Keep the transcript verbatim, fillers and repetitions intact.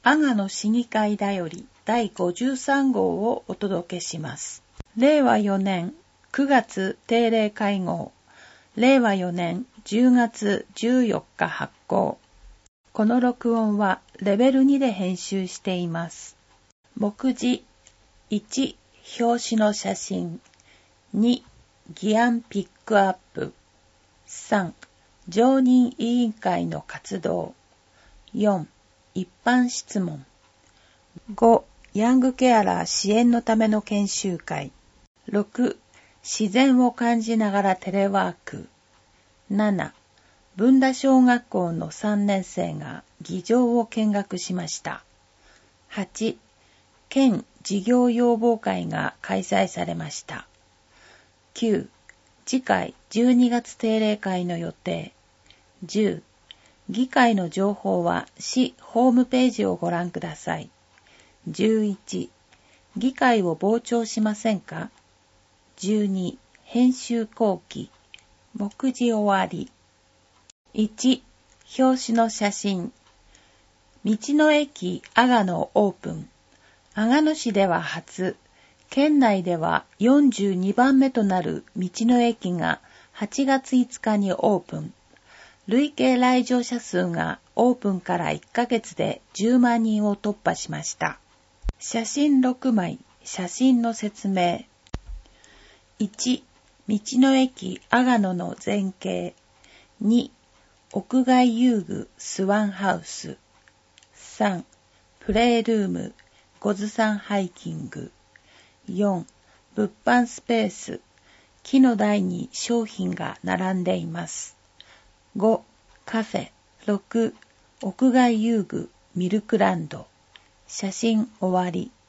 阿賀野市議会だよりだいごじゅうさん号をお届けします。れいわよねんくがつ定例会合、れいわよねんじゅうがつじゅうよっか発行。この録音はレベルにで編集しています。目次いち、表紙の写真。に、議案ピックアップ。さん、常任委員会の活動。よん、一般質問。ご、ヤングケアラー支援のための研修会。ろく、自然を感じながらテレワーク。なな、文田小学校のさんねん生が議場を見学しました。はち、県事業要望会が開催されました。きゅう、次回じゅうにがつ定例会の予定。じゅう、議会の情報は市ホームページをご覧ください。じゅういち、議会を傍聴しませんか？じゅうに、編集後期。目次終わり。いち、表紙の写真。道の駅阿賀野オープン。阿賀野市では初、県内ではよんじゅうにばんめとなる道の駅がはちがついつかにオープン。累計来場者数がオープンからいっかげつでじゅうまんにんを突破しました。写真ろくまい、写真の説明。いち、道の駅阿賀野の全景。に、屋外遊具スワンハウス。さん、プレイルームゴズサンハイキング。よん、物販スペース。木の台に商品が並んでいます。ご、カフェ。ろく、屋外遊具ミルクランド。写真終わり。